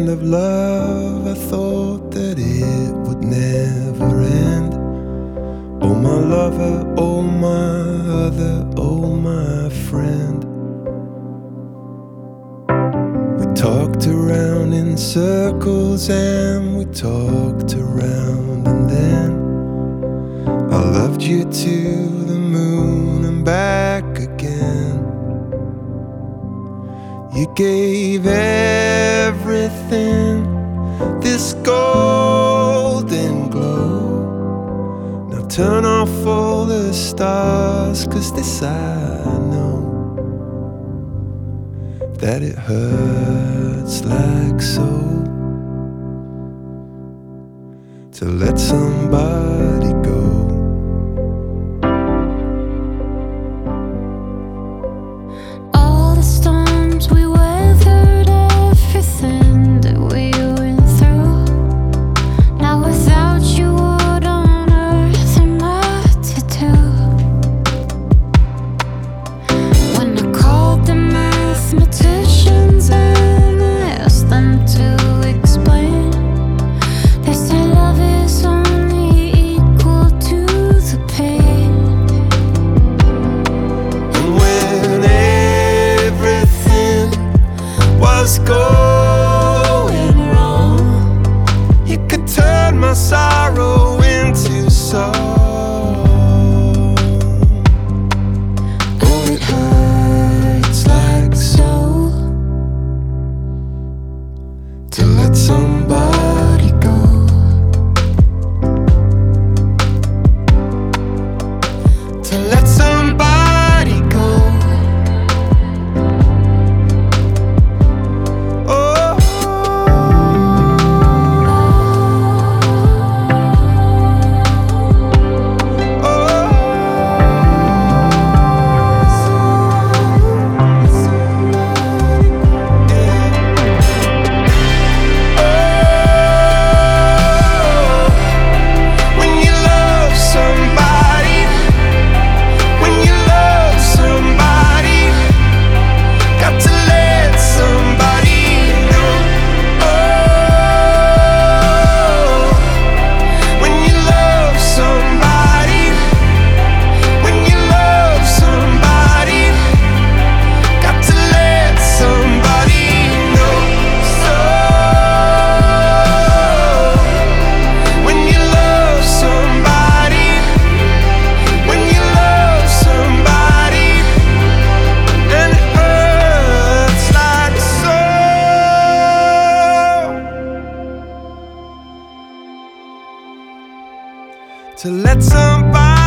kind of love I thought that it would never end. Oh my lover, oh my other, oh my friend. We talked around in circles and we talked around, and then I loved you to the moon and back again. You gave everything this golden glow. Now turn off all the stars, 'cause this I know, that it hurts like so to let somebody go. All the storms we weathered, everything that we went through. Now without you, what on earth am I to do? When I called the mathematicians and I asked them to explain, they say love is only equal to the pain. And when everything was going wrong, you could turn my sorrow into song. Oh, it hurts like so to let somebody go. To let somebody go. Oh, when you love somebody, when you love somebody, got to let somebody know. Oh, when you love somebody, when you love somebody, got to let somebody know. So when you love somebody, when you love somebody, and it hurts like so to let somebody